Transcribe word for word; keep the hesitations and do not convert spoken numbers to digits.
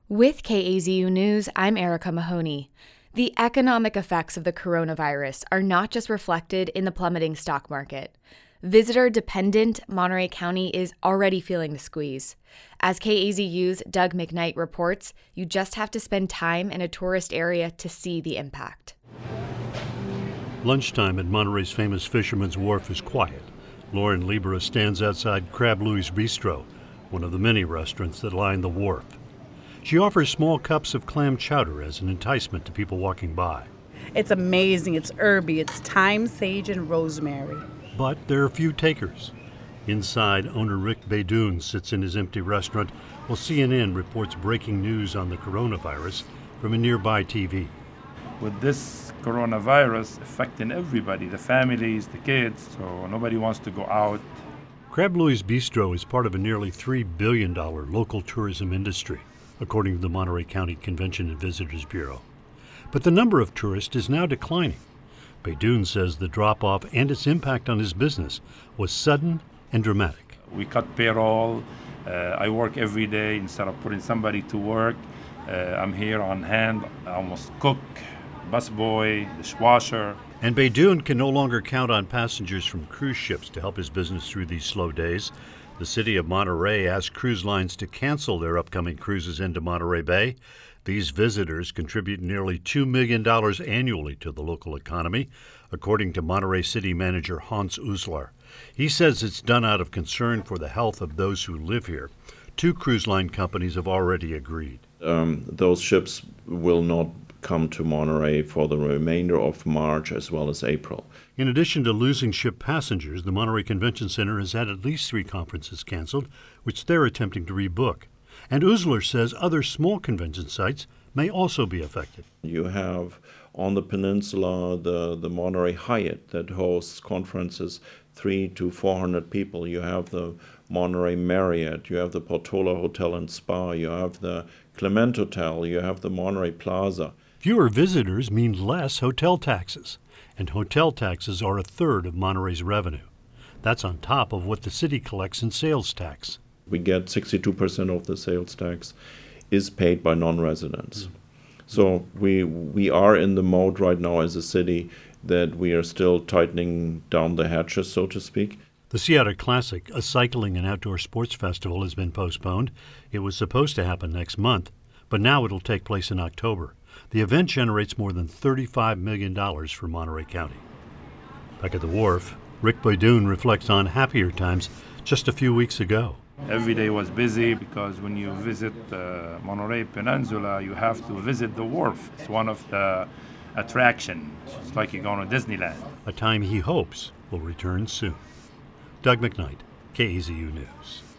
With K A Z U News, I'm Erica Mahoney. The economic effects of the coronavirus are not just reflected in the plummeting stock market. Visitor-dependent Monterey County is already feeling the squeeze. As K A Z U's Doug McKnight reports, you just have to spend time in a tourist area to see the impact. Lunchtime at Monterey's famous Fisherman's Wharf is quiet. Lauren Libera stands outside Crab Louie's Bistro, one of the many restaurants that line the wharf. She offers small cups of clam chowder as an enticement to people walking by. It's amazing. It's herby. It's thyme, sage, and rosemary. But there are few takers. Inside, owner Rick Beydoun sits in his empty restaurant while C N N reports breaking news on the coronavirus from a nearby T V. With this coronavirus affecting everybody, the families, the kids, so nobody wants to go out. Crab Louie's Bistro is part of a nearly three billion dollars local tourism industry, according to the Monterey County Convention and Visitors Bureau. But the number of tourists is now declining. Beydoun says the drop-off and its impact on his business was sudden and dramatic. We cut payroll. Uh, I work every day. Instead of putting somebody to work, uh, I'm here on hand. I almost cook, busboy, dishwasher. And Beydoun can no longer count on passengers from cruise ships to help his business through these slow days. The city of Monterey asked cruise lines to cancel their upcoming cruises into Monterey Bay. These visitors contribute nearly two million dollars annually to the local economy, according to Monterey City Manager Hans Uslar. He says it's done out of concern for the health of those who live here. Two cruise line companies have already agreed. Um, those ships will not come to Monterey for the remainder of March as well as April. In addition to losing ship passengers, the Monterey Convention Center has had at least three conferences canceled, which they're attempting to rebook. And Uslar says other small convention sites may also be affected. You have on the peninsula the, the Monterey Hyatt that hosts conferences three to four hundred people. You have the Monterey Marriott, you have the Portola Hotel and Spa, you have the Clement Hotel, you have the Monterey Plaza. Fewer visitors mean less hotel taxes, and hotel taxes are a third of Monterey's revenue. That's on top of what the city collects in sales tax. We get sixty-two percent of the sales tax is paid by non-residents. Mm-hmm. So we we are in the mode right now as a city that we are still tightening down the hatches, so to speak. The Seattle Classic, a cycling and outdoor sports festival, has been postponed. It was supposed to happen next month, but now it'll take place in October. The event generates more than thirty-five million dollars for Monterey County. Back at the wharf, Rick Beydoun reflects on happier times just a few weeks ago. Every day was busy because when you visit the Monterey Peninsula, you have to visit the wharf. It's one of the attractions. It's like you're going to Disneyland. A time he hopes will return soon. Doug McKnight, K A Z U News.